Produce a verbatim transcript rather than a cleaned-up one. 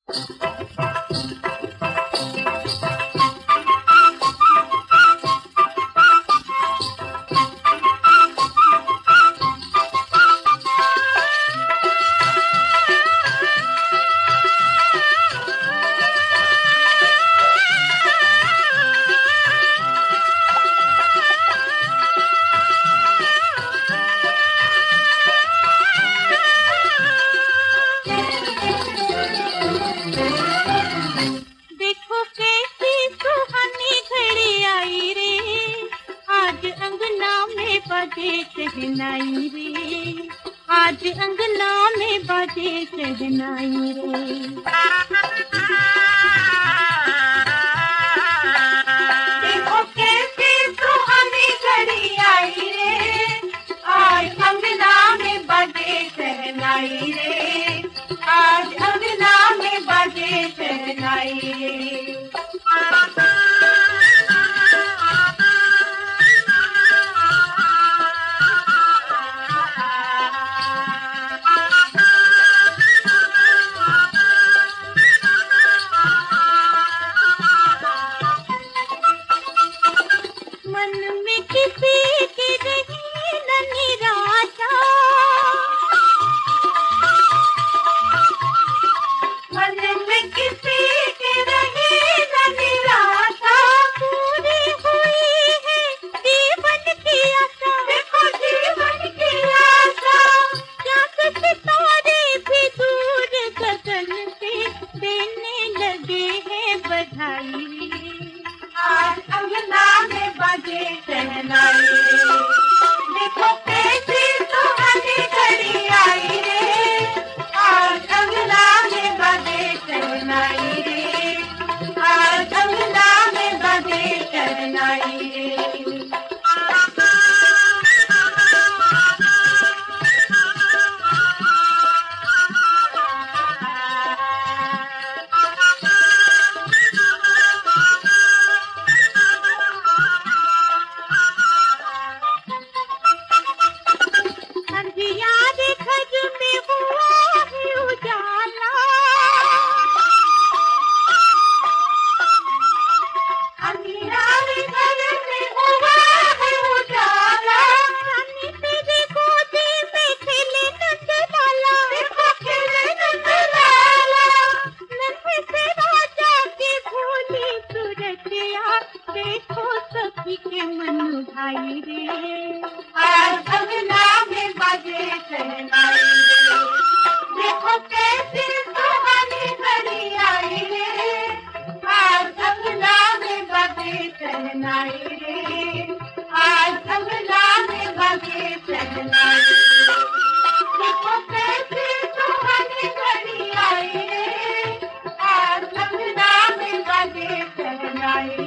देखो कैसी सुहानी घड़ी आई रे, आज अंगना में बजे शहनाई रे, आज अंगना में बजे शहनाई रे। देखो कैसी सुहानी घड़ी आई रे, आज अंगना में बजे शहनाई रे, आज अंगना में बजे शहनाई रे। मन में किसी की रही न निराशा, मन में किसी की रही न निराशा, पूरी हुई है जीवन की आशा। देखो जीवन की आशा, चाँद सितारे भी दूर गगन से देने लगे हैं बधाई, आज अंगना में बजे शहनाई रे। देखो कैसी सुहानी घड़ी आई रे, आज अंगना में बजे शहनाई रे, आज अंगना में बजे शहनाई रे। अंधियारे घर में हुआ है उजाला, अंधियारे घर में हुआ है उजाला, रानी तेरी गोदी में खेले नंदलाला। देखो खेले नंदलाला, नन्हे से राजा की भोली सूरतिया, देखो सखी के मन भाई रे, आज अंगना में बजे शहनाई रे। देखो कैसी सुहानी घड़ी आई रे, आज अंगना में बजे शहनाई रे, आज अंगना में बजे शहनाई रे। देखो कैसी सुहानी घड़ी आई रे, आज अंगना में बजे शहनाई।